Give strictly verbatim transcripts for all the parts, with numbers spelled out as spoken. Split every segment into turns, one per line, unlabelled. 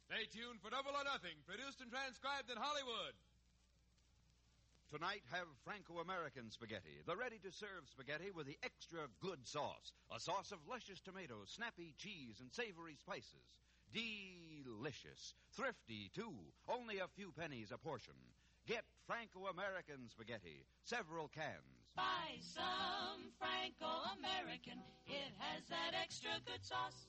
Stay tuned for Double or Nothing, produced and transcribed in Hollywood.
Tonight, have Franco-American spaghetti, the ready-to-serve spaghetti with the extra good sauce. A sauce of luscious tomatoes, snappy cheese, and savory spices. Delicious. Thrifty, too. Only a few pennies a portion. Get Franco-American spaghetti, several cans.
Buy some Franco-American. It has that extra good sauce.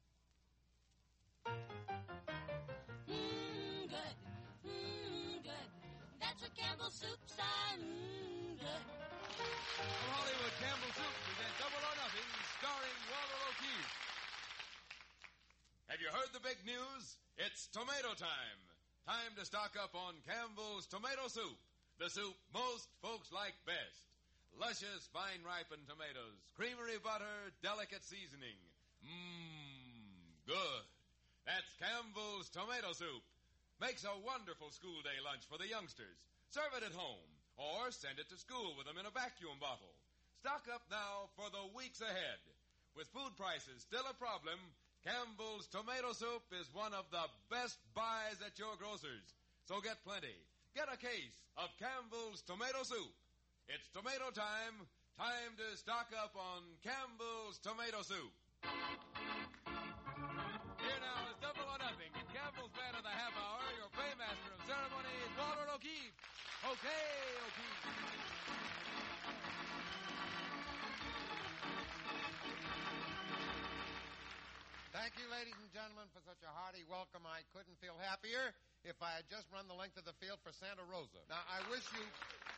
Mmm, good. Mmm, good. That's what Campbell's Soup's on. Mmm, good.
For Hollywood, Campbell's Soup presents Double or Nothing, starring Walter O'Keefe. Have you heard the big news? It's tomato time. Time to stock up on Campbell's Tomato Soup, the soup most folks like best. Luscious, fine-ripened tomatoes, creamery butter, delicate seasoning. Mmm, good. That's Campbell's Tomato Soup. Makes a wonderful school day lunch for the youngsters. Serve it at home or send it to school with them in a vacuum bottle. Stock up now for the weeks ahead. With food prices still a problem, Campbell's Tomato Soup is one of the best buys at your grocer's. So get plenty. Get a case of Campbell's Tomato Soup. It's tomato time. Time to stock up on Campbell's Tomato Soup. Here now is Double or Nothing. In Campbell's Band of the Half Hour, your paymaster of ceremonies, Walter O'Keefe. Okay, O'Keefe.
Thank you, ladies and gentlemen, for such a hearty welcome. I couldn't feel happier if I had just run the length of the field for Santa Rosa. Now, I wish you...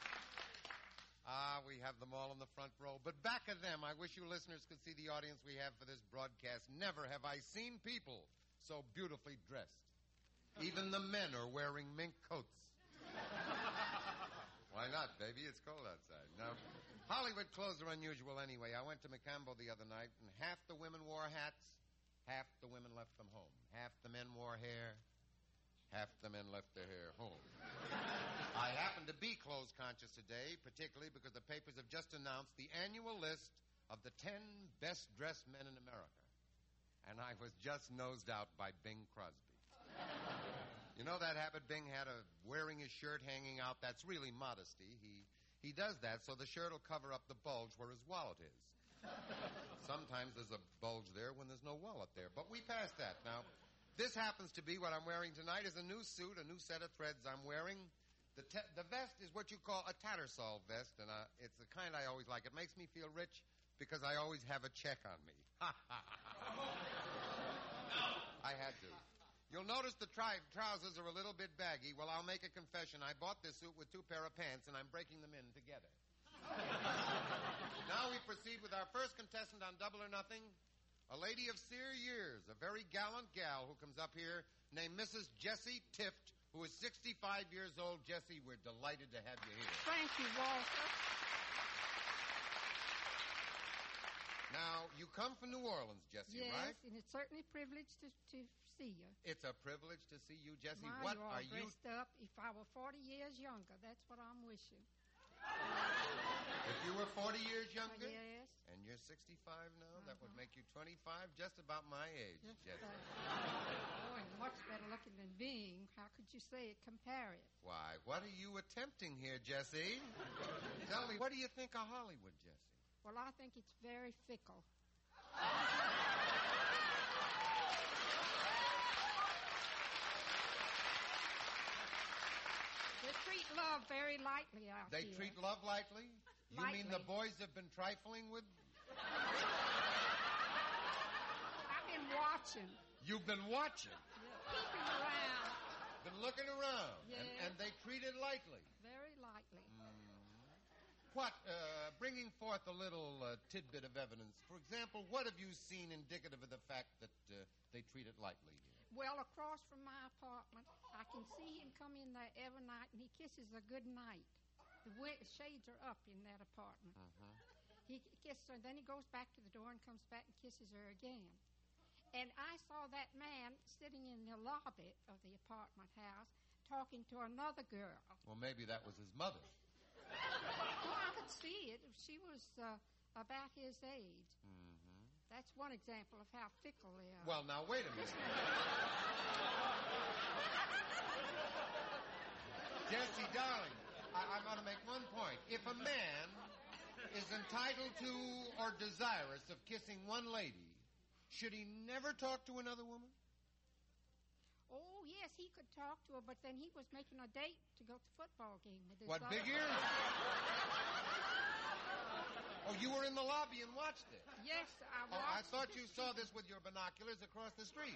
Ah, we have them all in the front row. But back of them, I wish you listeners could see the audience we have for this broadcast. Never have I seen people so beautifully dressed. Even the men are wearing mink coats. Why not, baby? It's cold outside. Now, Hollywood clothes are unusual anyway. I went to McCambo the other night, and half the women wore hats. Half the women left them home. Half the men wore hair. Half the men left their hair home. I happen to be clothes conscious today, particularly because the papers have just announced the annual list of the ten best-dressed men in America. And I was just nosed out by Bing Crosby. You know that habit Bing had of wearing his shirt hanging out? That's really modesty. He, he does that so the shirt will cover up the bulge where his wallet is. Sometimes there's a bulge there when there's no wallet there. But we passed that. Now, this happens to be what I'm wearing tonight is a new suit, a new set of threads I'm wearing. The te- the vest is what you call a Tattersall vest, and uh, it's the kind I always like. It makes me feel rich because I always have a check on me. I had to. You'll notice the tri- trousers are a little bit baggy. Well, I'll make a confession. I bought this suit with two pair of pants, and I'm breaking them in together. Now we proceed with our first contestant on Double or Nothing, a lady of sear years, a very gallant gal who comes up here named Missus Jessie Tift, who is sixty-five years old. Jessie, we're delighted to have you here.
Thank you, Walter.
Now, you come from New Orleans, Jessie,
yes,
right?
Yes, and it's certainly a privilege to, to see you.
It's a privilege to see you, Jessie.
My,
what
you're all
are you...
dressed up. If I were forty years younger, that's what I'm wishing.
If you were forty years younger?
Uh, yes.
And you're sixty-five now?
Uh-huh.
That would make you twenty-five, just about my age,
Just
Jessie.
uh, boy, much better looking than being. How could you say it? Compare it.
Why, what are you attempting here, Jessie? Tell me, what do you think of Hollywood, Jessie?
Well, I think it's very fickle. They treat love very lightly out
They
here.
treat love lightly? You
Lightly.
mean the boys have been trifling with...
I've been watching.
You've been watching.
Peeping around.
Been looking around.
Yes.
And, and they treat it lightly.
Very lightly.
What, uh, bringing forth a little uh, tidbit of evidence, for example, what have you seen indicative of the fact that uh, they treat it lightly here?
Well, across from my apartment, I can see him come in there every night, and he kisses her good night. The wi- shades are up in that apartment.
Uh-huh.
He kisses her, and then he goes back to the door and comes back and kisses her again. And I saw that man sitting in the lobby of the apartment house talking to another girl.
Well, maybe that was his mother.
Well, I could see it. She was uh, about his age.
Mm-hmm.
That's one example of how fickle they are.
Well, now, wait a minute. Jesse, darling, I, I'm going to make one point. If a man is entitled to or desirous of kissing one lady, should he never talk to another woman?
Oh, yes, he could talk to her, but then he was making a date to go to the football game with his
What,
other-
big ears? Oh, you were in the lobby and watched it?
Yes, I
Oh,
watched
I thought
it.
you saw this with your binoculars across the street.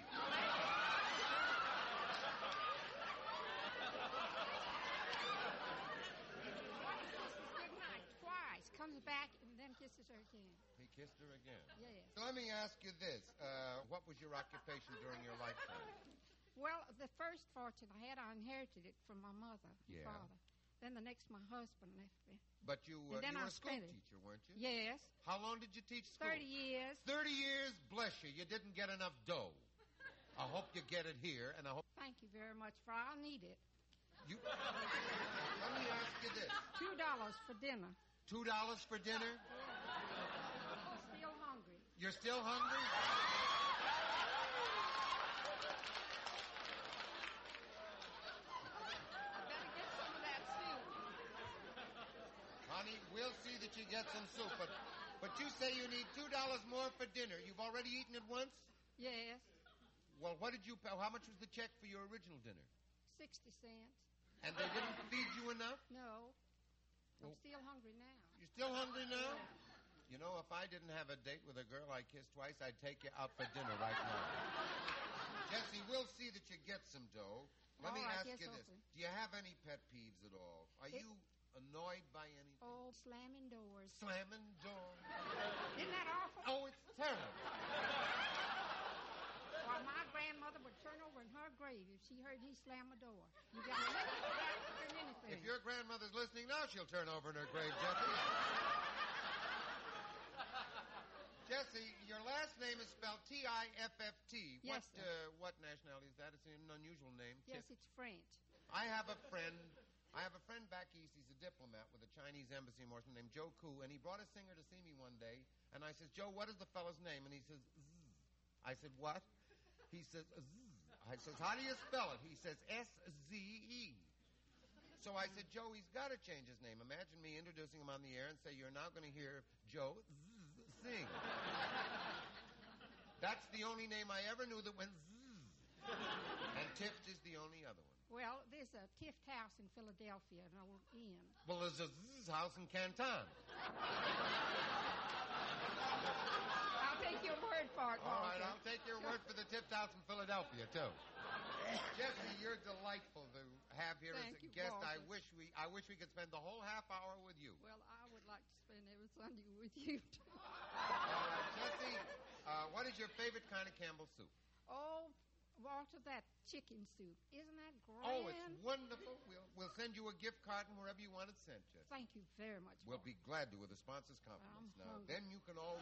Kisses goodnight twice, comes back, and then kisses her again.
He kissed her again.
Yes.
So let me ask you this. Uh, what was your occupation during your lifetime?
Well, the first fortune I had, I inherited it from my mother and
Yeah.
father. Then the next, my husband left me.
But you, uh,
And then
you were
I
a school
spent it.
teacher, weren't you?
Yes,
How long did you teach school?
thirty years.
Thirty years? Bless you. You didn't get enough dough. I hope you get it here, and I hope
Thank you very much, for I'll need it.
you... Let me ask you this.
Two dollars for dinner.
Two dollars for dinner?
I'm still hungry.
You're still hungry?
I better get some of that soup.
Honey, we'll see that you get some soup, but but you say you need two dollars more for dinner. You've already eaten it once?
Yes,
Well, what did you pay? How much was the check for your original dinner?
sixty cents.
And they didn't feed you enough?
No, I'm
Well-
still hungry now.
You're still hungry now? You know, if I didn't have a date with a girl I kissed twice, I'd take you out for dinner right now. Jesse, we'll see that you get some dough. Let
Oh,
me
I
ask
guess
you
so,
this.
sir.
Do you have any pet peeves at all? Are
It-
you annoyed by anything?
Oh, slamming doors.
Slamming doors?
Isn't that awful?
Oh, it's terrible.
Well, my grandmother would turn over in her grave if she heard he slam a door. You got to look for that than anything.
If your grandmother's listening now, she'll turn over in her grave, Jesse. Jesse, your last name is spelled T I F F T.
Yes,
what,
sir.
uh, what nationality is that? It's an unusual name.
Yes,
Tiff.
it's French.
I have a friend. I have a friend back east. He's a diplomat with the Chinese embassy in Washington named Joe Koo, and he brought a singer to see me one day. And I says, Joe, what is the fellow's name? And he says, Zzz. I said, what? He says, Zzz. I says, how do you spell it? He says, S Z E. So I said, Joe, he's got to change his name. Imagine me introducing him on the air and say, you're now going to hear Joe Zzz sing. That's the only name I ever knew that went Zzz. And Tift is the only other one.
Well, there's a Tift House in Philadelphia, an old inn.
Well, there's a Zzz house in Canton.
I'll take your word for it,
All right,
Walter.
I'll take your word for the Tift House in Philadelphia, too. Jesse, you're delightful to have here
Thank
as a
you,
guest. I
Walter.
wish we I wish we could spend the whole half hour with you.
Well, I would like to spend every Sunday with you, too.
All right, Jesse, uh, what is your favorite kind of Campbell soup?
Oh, Walter, that chicken soup. Isn't that grand?
Oh, it's wonderful. We'll, we'll send you a gift card and wherever you want it sent, Jesse.
Thank you very much,
We'll
Walter.
be glad to with the sponsor's compliments.
I'm
Now,
hungry.
then you can always...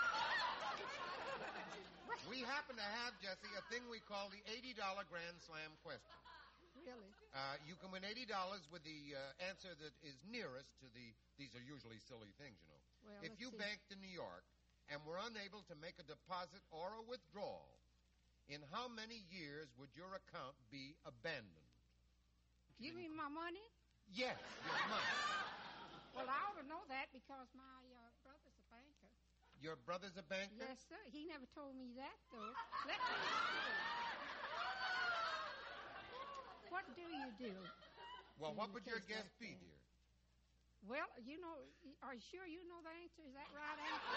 We happen to have, Jesse, a thing we call the eighty dollar Grand Slam question.
Really?
Uh, you can win eighty dollars with the uh, answer that is nearest to the... These are usually silly things, you know.
Well,
if
let's
you
see.
banked in New York and were unable to make a deposit or a withdrawal, in how many years would your account be abandoned?
Give me my money?
Yes, your money.
Well, I ought to know that because my uh, brother's a banker.
Your brother's a banker?
Yes, sir. He never told me that, though. Let me see. What do you do?
Well, what
in
would
a
your
case
guess
like
be,
that?
dear?
Well, you know, are you sure you know the answer? Is that right answer?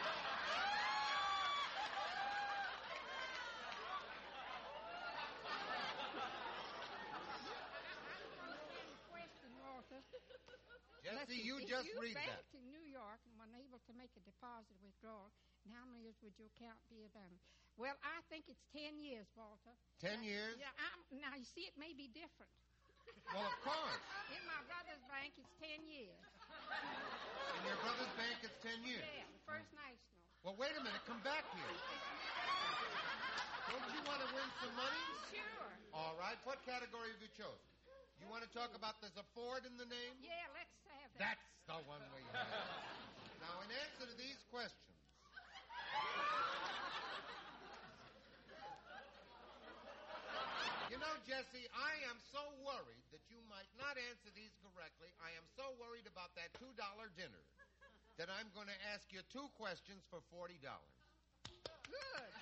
Question, Walter. Let's
Jesse,
see,
you
if
just
you
read that.
banked in New York and were unable to make a deposit or withdrawal, and how many years would your account be abandoned? Well, I think it's ten years, Walter.
Ten years?
Yeah, I'm, now you see, it may be different.
Well, of course.
In my brother's bank, it's ten years.
In your brother's bank, it's ten years.
Yeah, the First National.
Well, wait a minute. Come back here. Don't you want to win some money?
Sure.
All right. What category have you chosen? You want to talk about there's a Ford in the name?
Yeah, let's have that.
That's the one we have. Now, in answer to these questions, Jesse, I am so worried that you might not answer these correctly. I am so worried about that two dollar dinner that I'm going to ask you two questions for forty dollars.
Good.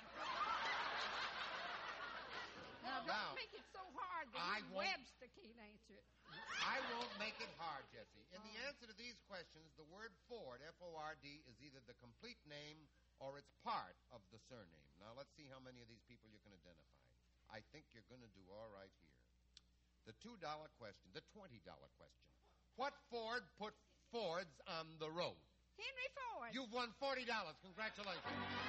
Now, don't
Now,
make it so hard that
I
even
won't-
Webster can't answer it.
I won't make it hard, Jesse. In the answer to these questions, the word Ford, F O R D, is either the complete name or it's part of the surname. Now, let's see how many of these people you can identify. I think you're going to do all right here. The two dollar question, the twenty dollar question. What Ford put Fords on the road?
Henry Ford.
You've won forty dollars. Congratulations.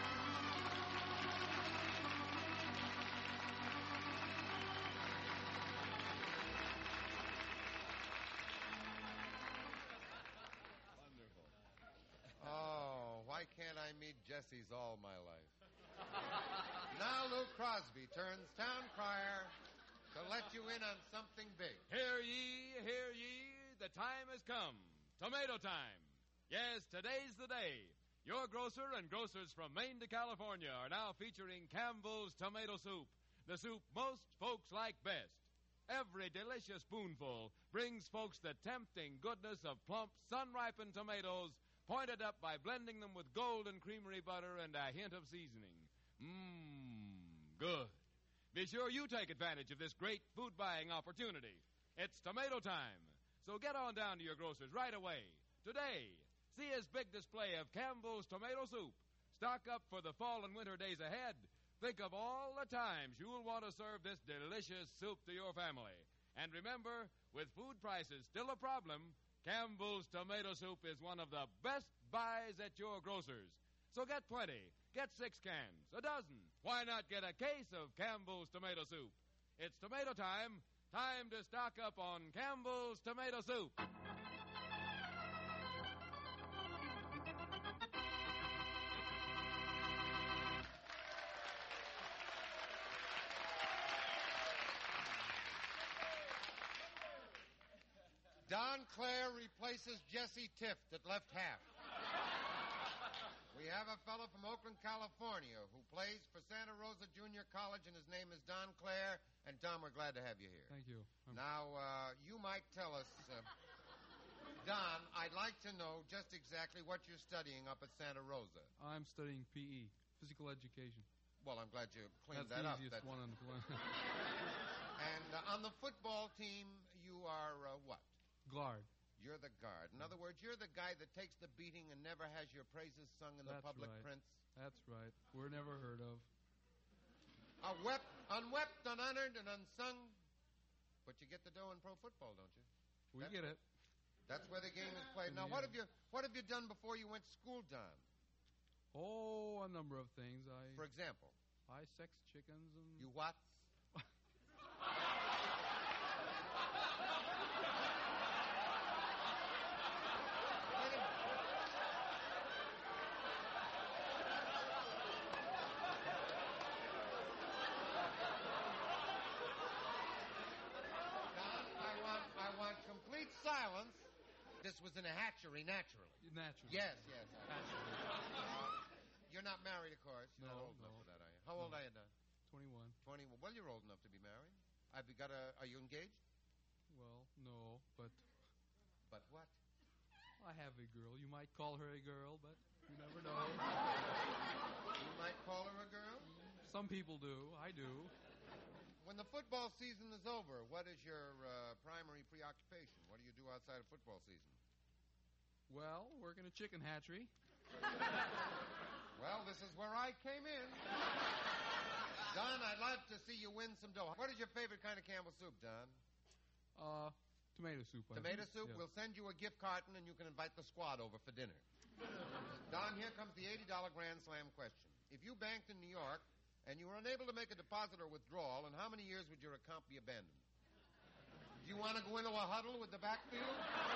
Wonderful. Oh, why can't I meet Jesse's all my life? Now Lou Crosby turns town crier to let you in on something big.
Hear ye, hear ye, the time has come. Tomato time. Yes, today's the day. Your grocer and grocers from Maine to California are now featuring Campbell's Tomato Soup, the soup most folks like best. Every delicious spoonful brings folks the tempting goodness of plump, sun-ripened tomatoes, pointed up by blending them with golden creamery butter and a hint of seasoning. Mmm, good. Be sure you take advantage of this great food-buying opportunity. It's tomato time, so get on down to your grocer's right away, today. See his big display of Campbell's Tomato Soup. Stock up for the fall and winter days ahead. Think of all the times you'll want to serve this delicious soup to your family. And remember, with food prices still a problem, Campbell's Tomato Soup is one of the best buys at your grocer's. So get plenty. Get six cans, a dozen. Why not get a case of Campbell's Tomato Soup? It's tomato time. Time to stock up on Campbell's Tomato Soup.
Don Clare replaces Jesse Tift at left half. We have a fellow from Oakland, California, who plays for Santa Rosa Junior College, and his name is Don Clare. And, Don, we're glad to have you here.
Thank you. I'm-
Now, uh, you might tell us, uh, Don, I'd like to know just exactly what you're studying up at Santa Rosa.
I'm studying P E, physical education.
Well, I'm glad you cleaned
That's
that
the
up.
easiest
That's-
one on the planet.
And uh, on the football team, you are uh, what?
Guard.
You're the guard. In other words, you're the guy that takes the beating and never has your praises sung in the
That's
public
right.
prints.
That's right. We're never heard of.
Uh, wept, unwept, unhonored, and unsung. But you get the dough in pro football, don't you?
We
That's-
get it.
That's where the game is played. Now,
Yeah.
what have you what have you done before you went to school, Don?
Oh, a number of things. I
For example,
I sex chickens and
you what? Wait a minute. Don, I want I want complete silence. This was in a hatchery, naturally.
naturally.
Yes, yes.
Naturally.
Uh, you're not married, of course. You're not
No,
old enough
no.
for that, are you? How old
No.
are you, Don?
Twenty-one.
Twenty. Well, you're old enough to be married. Have you got a? Are you engaged?
Well, no, but
But what?
I have a girl. You might call her a girl, but you never know.
You might call her a girl.
Some people do. I do.
When the football season is over, what is your uh, primary preoccupation? What do you do outside of football season?
Well, working a chicken hatchery.
Well, this is where I came in. Don, I'd love to see you win some dough. What is your favorite kind of Campbell soup, Don?
Uh, tomato soup. I
Tomato
think.
soup?
Yeah.
We'll send you a gift carton and you can invite the squad over for dinner. Don, here comes the eighty dollar Grand Slam question. If you banked in New York and you were unable to make a deposit or withdrawal, in how many years would your account be abandoned? Do you want to go into a huddle with the backfield?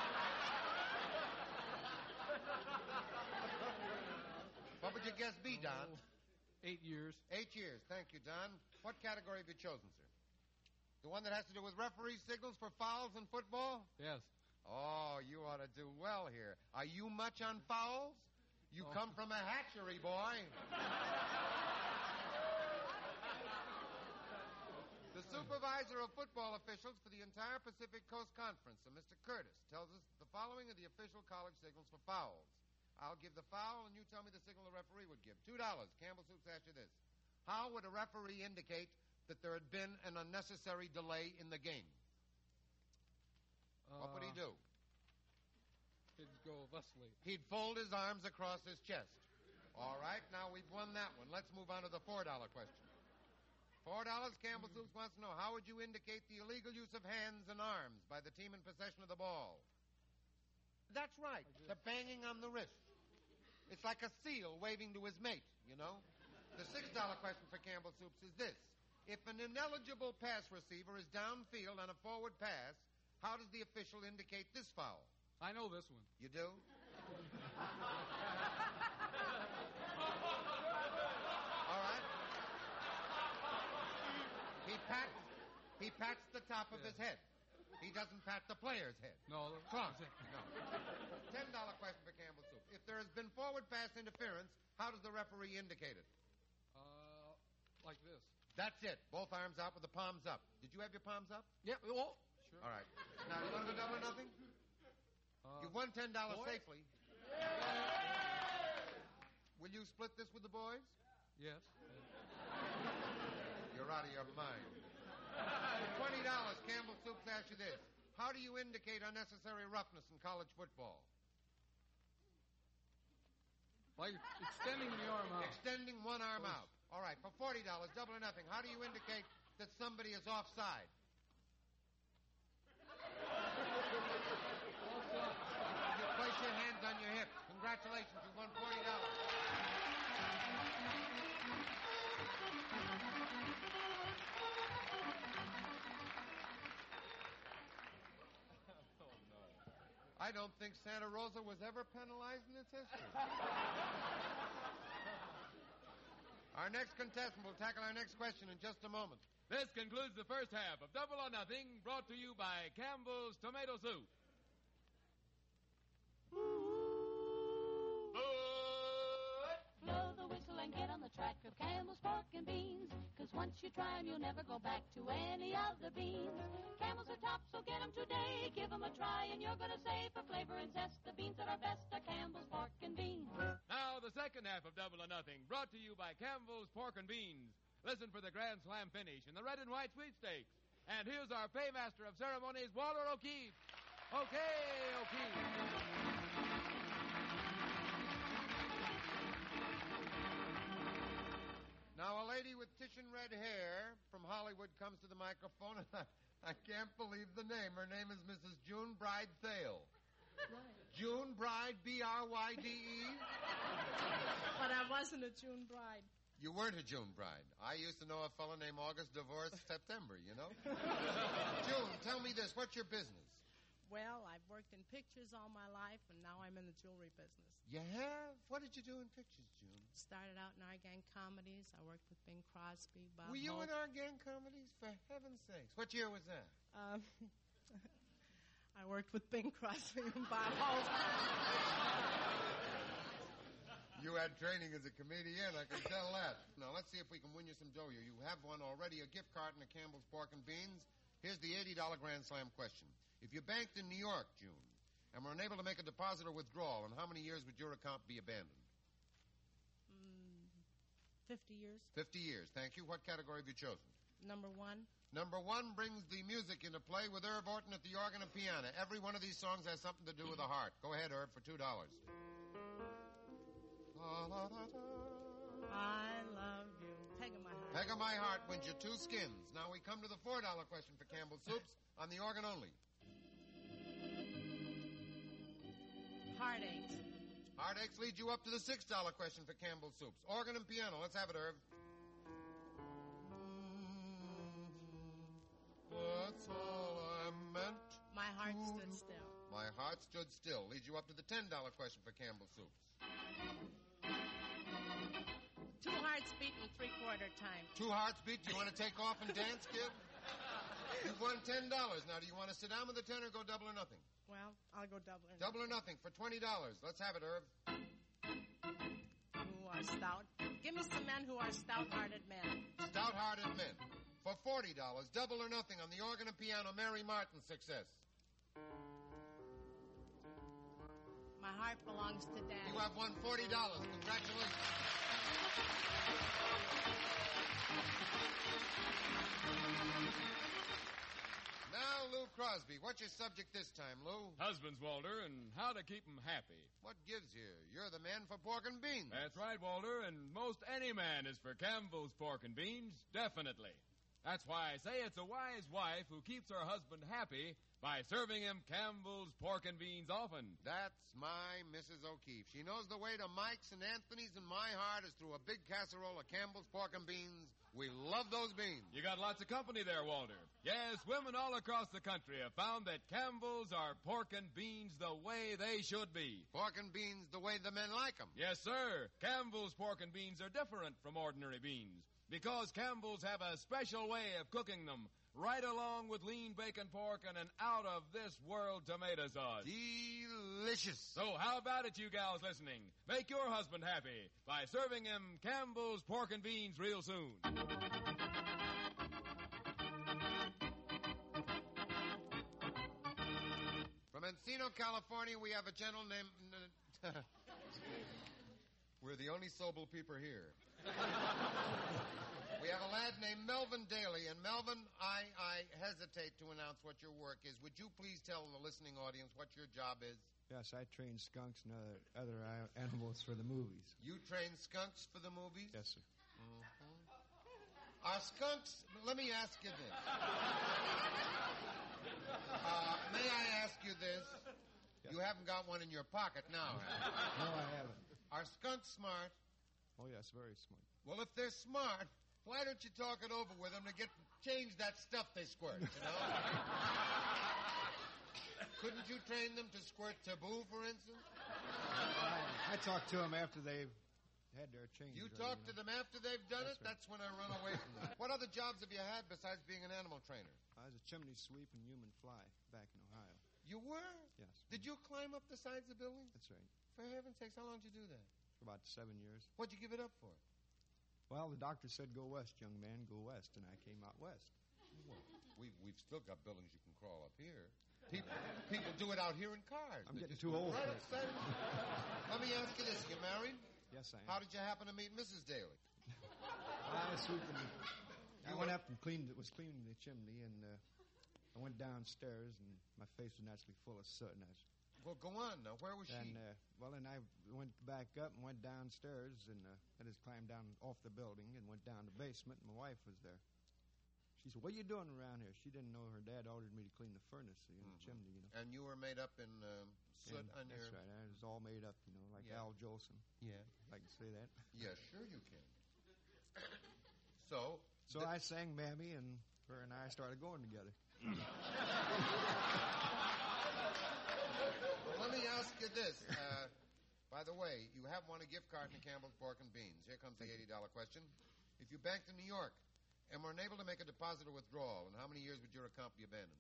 What would your guess be, Don?
Oh, eight years.
Eight years. Thank you, Don. What category have you chosen, sir? The one that has to do with referee signals for fouls in football?
Yes.
Oh, you ought to do well here. Are you much on fouls? You
Oh.
come from a hatchery, boy. The supervisor of football officials for the entire Pacific Coast Conference, and Mister Curtis, tells us the following are the official college signals for fouls. I'll give the foul, and you tell me the signal the referee would give. Two dollars. Campbell Soups asks you this. How would a referee indicate that there had been an unnecessary delay in the game?
Uh,
What would he do?
He'd go thusly.
He'd fold his arms across his chest. All right, now we've won that one. Let's move on to the four dollar question. Four dollars, Campbell Soups wants to know, how would you indicate the illegal use of hands and arms by the team in possession of the ball? That's right, the banging on the wrist. It's like a seal waving to his mate, you know? The six dollar question for Campbell Soups is this. If an ineligible pass receiver is downfield on a forward pass, how does the official indicate this foul?
I know this one.
You do? All right. He pats, he pats the top of his head. He doesn't pat the player's head.
No.
Wrong. No. ten dollar question for Campbell Soup. If there has been forward pass interference, how does the referee indicate it?
Uh, like this.
That's it. Both arms out with the palms up. Did you have your palms up?
Yeah. Oh, sure.
All right. Now, you want to go double or nothing?
Uh,
You've won ten dollars
boys?
safely. Will you split this with the boys?
Yes.
You're out of your mind. For twenty dollars, Campbell Soups asks you this. How do you indicate unnecessary roughness in college football?
Like extending the arm out.
Extending one arm out. All right, for forty dollars, double or nothing, how do you indicate that somebody is offside? You place your hands on your hips. Congratulations, you've won forty dollars. I don't think Santa Rosa was ever penalized in its history. Our next contestant will tackle our next question in just a moment.
This concludes the first half of Double or Nothing, brought to you by Campbell's Tomato Soup.
Blow the whistle and get on the track of Campbell's Pork and Beans. Cause once you try 'em, you'll never go back to any other beans. Campbell's are top, so get 'em today. Give 'em a try and you're gonna say, for flavor and zest, the beans that are best are Campbell's Pork and Beans.
Now, the second half of Double or Nothing, brought to you by Campbell's Pork and Beans. Listen for the Grand Slam finish in the red and white sweepstakes. And here's our paymaster of ceremonies, Walter O'Keefe. Okay, O'Keefe.
Now, a lady with Titian red hair from Hollywood comes to the microphone, and I, I can't believe the name. Her name is Missus June Bride Thale. June Bride, B R Y D E?
But I wasn't a June bride.
You weren't a June Bride. I used to know a fellow named August Divorce September, you know? June, tell me this. What's your business?
Well, I've worked in pictures all my life, and now I'm in the jewelry business.
You have? What did you do in pictures, June?
Started out in our gang comedies. I worked with Bing Crosby, Bob
Were you
Hope.
in our gang comedies? For heaven's sakes. What year was that?
Um, I worked with Bing Crosby and Bob Hope.
You had training as a comedian, I can tell that. Now, let's see if we can win you some dough. You have one already, a gift card and a Campbell's Pork and Beans. Here's the eighty dollar Grand Slam question. If you banked in New York, June, and were unable to make a deposit or withdrawal, in how many years would your account be abandoned?
Mm, Fifty years.
Fifty years. Thank you. What category have you chosen?
Number one.
Number one brings the music into play with Irv Orton at the organ and piano. Every one of these songs has something to do with the heart. Go ahead, Irv, for two dollars.
I love you. Peg of my heart.
Peg of my heart wins you two skins. Now we come to the four dollar question for Campbell Soups on the organ only.
Heartaches.
Heartaches leads you up to the six dollar question for Campbell Soups. Organ and piano. Let's have it, Irv. That's all I meant.
My heart stood still.
My heart stood still. Leads you up to the ten dollar question for Campbell Soups.
Two hearts beating three-quarter time.
Two hearts beat. Do you want to take off and dance, kid? You've won ten dollars. Now, do you want to sit down with the ten or go double or nothing?
Well, I'll go double or
Double or nothing for twenty dollars. Let's have it, Irv.
Who are stout. Give me some men who are stout-hearted men.
Stout-hearted men. For forty dollars, double or nothing on the organ and piano, Mary Martin success.
My heart belongs to Daddy.
You have won forty dollars. Congratulations. Now, Lou Crosby, what's your subject this time, Lou?
Husbands, Walter, and how to keep 'em happy.
What gives here? You're the man for pork and beans.
That's right, Walter, and most any man is for Campbell's pork and beans, definitely. That's why I say it's a wise wife who keeps her husband happy by serving him Campbell's pork and beans often.
That's my Missus O'Keefe. She knows the way to Mike's and Anthony's, and my heart is through a big casserole of Campbell's pork and beans. We love those beans.
You got lots of company there, Walter. Yes, women all across the country have found that Campbell's are pork and beans the way they should be.
Pork and beans the way the men like 'em.
Yes, sir. Campbell's pork and beans are different from ordinary beans because Campbell's have a special way of cooking them, right along with lean bacon pork and an out-of-this-world tomato sauce.
Delicious.
So how about it, you gals listening? Make your husband happy by serving him Campbell's pork and beans real soon.
From Encino, California, we have a gentleman named... We're the only sober people here. We have a lad named Melvin Daly, and Melvin, I, I hesitate to announce what your work is. Would you please tell the listening audience what your job is?
Yes, I train skunks and other, other uh, animals for the movies.
You train skunks for the movies?
Yes, sir.
Mm-hmm. Are skunks... Let me ask you this. Uh, may I ask you this?
Yes.
You haven't got one in your pocket now, have you?
No, I haven't.
Are skunks smart?
Oh, yes, very smart.
Well, if they're smart, why don't you talk it over with them to get change that stuff they squirt, you know? Couldn't you train them to squirt taboo, for instance?
I, I talk to them after they've had their change.
You
ready,
talk
you
to
know?
them after they've done
That's
it?
right.
That's when I run away from them. What other jobs have you had besides being an animal trainer?
I was a chimney sweep and human fly back in Ohio.
You were?
Yes.
Did you climb up the sides of buildings?
That's right.
For heaven's sakes, how long did you do that?
For about seven years.
What'd you give it up for?
Well, the doctor said, go west, young man, go west, and I came out west.
Well, we, we've still got buildings you can crawl up here. People, people do it out here in cars.
I'm
They
getting
just
too
go
old
right
for
up
it.
side of- Let me ask you this. You married?
Yes, I am.
How did you happen to meet Missus Daly?
I was sweeping. I
You
went
were-
up and cleaned. Was cleaning the chimney, and uh, I went downstairs, and my face was naturally full of soot. And I was,
Well, go on now. Where was she?
and uh, well, and I went back up and went downstairs, and uh, I just climbed down off the building and went down the basement. And my wife was there. She said, "What are you doing around here?" She didn't know her dad ordered me to clean the furnace in the chimney. You know.
And you were made up in um, soot
And
on
that's
your...
right. I was all made up, you know, like
Yeah.
Al Jolson.
Yeah.
If I can say that.
Yeah, sure you can. So...
So
the-
I sang Mammy, and her and I started going together.
Well, let me ask you this. Uh, by the way, you have won a gift card to Campbell's Pork and Beans. Here comes the eighty dollars question. If you banked in New York and were unable to make a deposit or withdrawal, in how many years would your account be abandoned?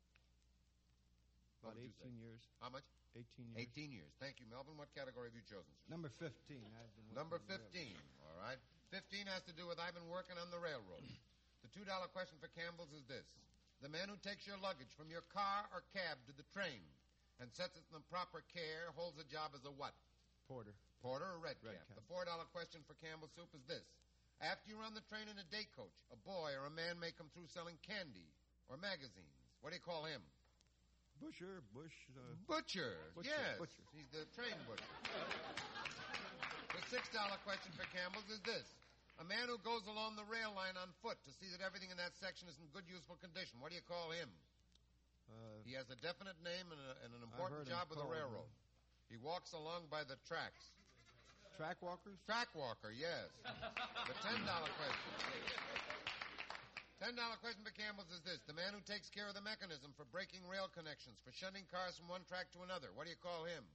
What
About
would you say?
eighteen years.
How much?
eighteen years.
eighteen years. Thank you, Melvin. What category have you chosen, sir?
Number fifteen. I've been working
Number
on the railroad.
fifteen. All right. fifteen has to do with I've been working on the railroad. The two dollars question for Campbell's is this. The man who takes your luggage from your car or cab to the train and sets it in the proper care holds a job as a what?
Porter.
Porter or red,
Red
cap?
cap.
The four dollars question for Campbell Soup is this. After you run the train in a day coach, a boy or a man may come through selling candy or magazines. What do you call him?
Busher, Bush, uh,
Butcher.
Butcher,
Yes.
butcher.
He's the train butcher. The six dollars question for Campbell's is this. A man who goes along the rail line on foot to see that everything in that section is in good, useful condition. What do you call him?
uh,
He has a definite name and, a, and an
heard
important
him
job with the
called,
railroad. He walks along by the tracks.
track walkers.
Track walker, yes. The ten dollars question. ten dollars question for Campbell's is this. The man who takes care of the mechanism for breaking rail connections, for shunting cars from one track to another. What do you call him?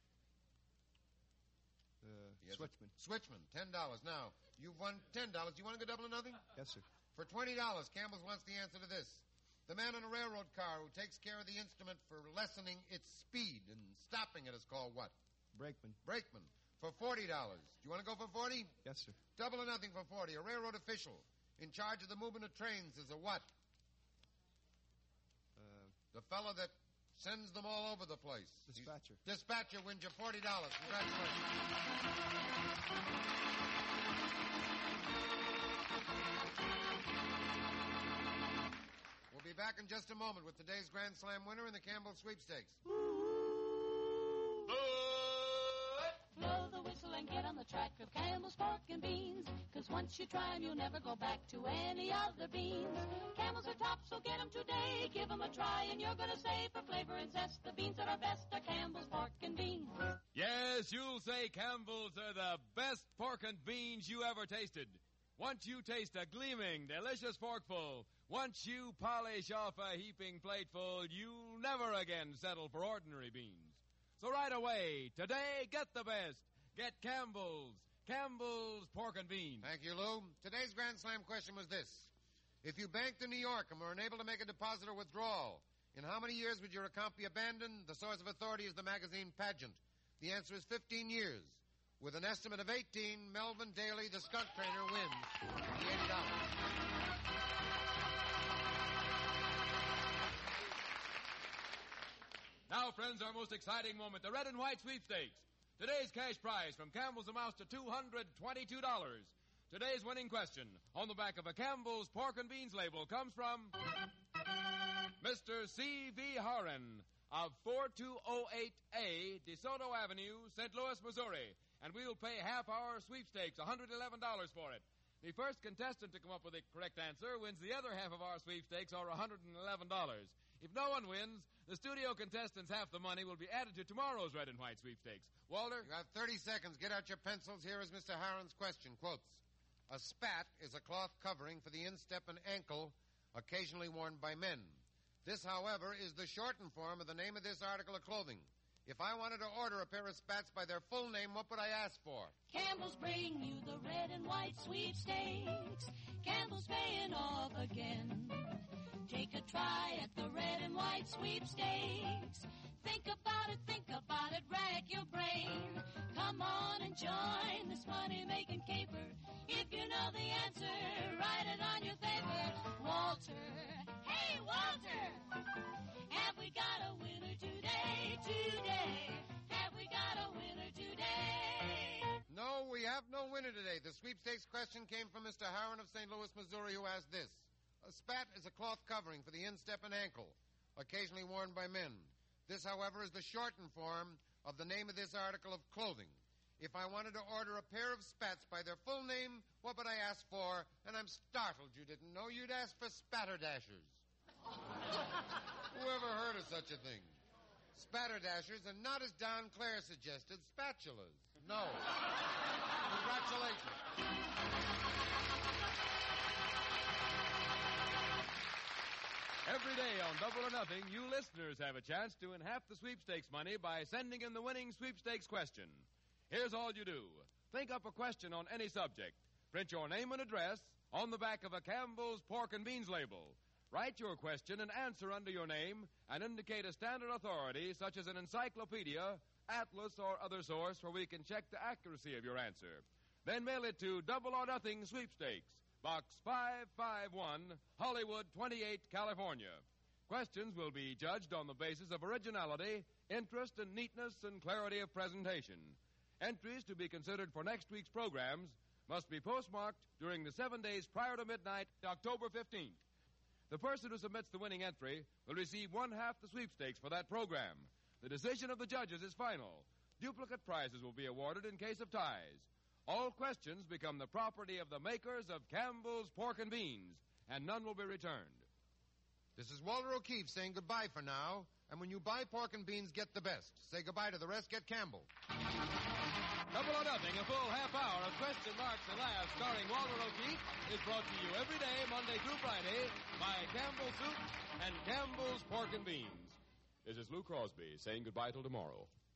Uh,
He has a-
Switchman.
Switchman, ten dollars. Now, you've won ten dollars. Do you want to go double or nothing?
Yes, sir.
For twenty dollars, Campbell's wants the answer to this. The man on a railroad car who takes care of the instrument for lessening its speed and stopping it is called what?
Brakeman.
Brakeman. For forty dollars. Do you want to go for forty?
Yes, sir.
Double or nothing for forty. A railroad official in charge of the movement of trains is a what?
Uh,
The fellow that sends them all over the place.
dispatcher.
He's- dispatcher wins you forty dollars. Congratulations. We'll be back in just a moment with today's Grand Slam winner in the Campbell Sweepstakes.
Blow the whistle and get on the track of Campbell's Pork and Beans. Cause once you try 'em, you'll never go back to any other beans. Campbell's are top, so get 'em today. Give 'em a try and you're gonna say for flavor and zest, the beans that are best are Campbell's Pork and Beans.
Yes, you'll say Campbell's are the best pork and beans you ever tasted. Once you taste a gleaming, delicious forkful, once you polish off a heaping plateful, you'll never again settle for ordinary beans. So right away, today, get the best. Get Campbell's. Campbell's Pork and Beans.
Thank you, Lou. Today's Grand Slam question was this. If you banked in New York and were unable to make a deposit or withdrawal, in how many years would your account be abandoned? The source of authority is the magazine Pageant. The answer is fifteen years. With an estimate of eighteen, Melvin Daly, the skunk trainer, wins the eighty dollars.
Now, friends, our most exciting moment, the red and white sweepstakes. Today's cash prize from Campbell's amounts to two hundred twenty-two dollars. Today's winning question on the back of a Campbell's Pork and Beans label comes from Mister C V. Horan of forty-two oh eight A DeSoto Avenue, Saint Louis, Missouri. And we'll pay half our sweepstakes, one hundred eleven dollars for it. The first contestant to come up with the correct answer wins the other half of our sweepstakes, or one hundred eleven dollars. If no one wins, the studio contestants' half the money will be added to tomorrow's red and white sweepstakes. Walter?
You got thirty seconds. Get out your pencils. Here is Mister Harron's question. Quotes. A spat is a cloth covering for the instep and ankle, occasionally worn by men. This, however, is the shortened form of the name of this article of clothing. If I wanted to order a pair of spats by their full name, what would I ask for?
Campbell's bring you the red and white sweepstakes. Campbell's paying off again. Take a try at the red and white sweepstakes. Think about it, think about it, rack your brain. Come on and join this money-making caper. If you know the answer, write it on your paper. Walter, hey, Walter, have we got a winner today, today? Have we got a winner today?
No, we have no winner today. The sweepstakes question came from Mister Harron of Saint Louis, Missouri, who asked this. A spat is a cloth covering for the instep and ankle, occasionally worn by men. This, however, is the shortened form of the name of this article of clothing. If I wanted to order a pair of spats by their full name, what would I ask for? And I'm startled you didn't know. You'd ask for spatterdashers. Whoever heard of such a thing? Spatterdashers, and not as Don Clare suggested, spatulas. No. Congratulations.
Every day on Double or Nothing, you listeners have a chance to win half the sweepstakes money by sending in the winning sweepstakes question. Here's all you do. Think up a question on any subject. Print your name and address on the back of a Campbell's Pork and Beans label. Write your question and answer under your name and indicate a standard authority such as an encyclopedia, atlas, or other source where we can check the accuracy of your answer. Then mail it to Double or Nothing Sweepstakes, Box five five one, Hollywood, twenty-eight, California. Questions will be judged on the basis of originality, interest, and neatness and clarity of presentation. Entries to be considered for next week's programs must be postmarked during the seven days prior to midnight, October fifteenth. The person who submits the winning entry will receive one half the sweepstakes for that program. The decision of the judges is final. Duplicate prizes will be awarded in case of ties. All questions become the property of the makers of Campbell's Pork and Beans, and none will be returned.
This is Walter O'Keefe saying goodbye for now. And when you buy pork and beans, get the best. Say goodbye to the rest, get Campbell.
Double or Nothing, a full half hour of question marks and laughs starring Walter O'Keefe is brought to you every day, Monday through Friday, by Campbell's Soup and Campbell's Pork and Beans. This is Lou Crosby saying goodbye till tomorrow.